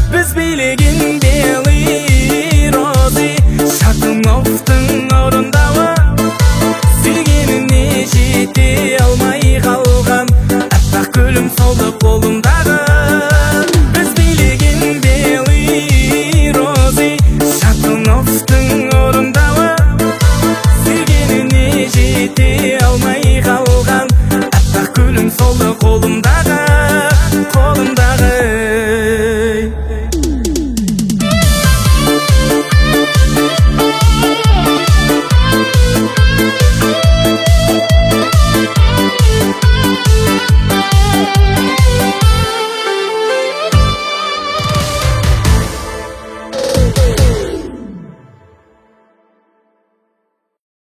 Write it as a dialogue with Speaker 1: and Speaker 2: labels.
Speaker 1: Біз билеген белый розы Шатуновтың орындауы Сүйгеніне жете алмай қалған Аппақ гүлім солды қолымдағы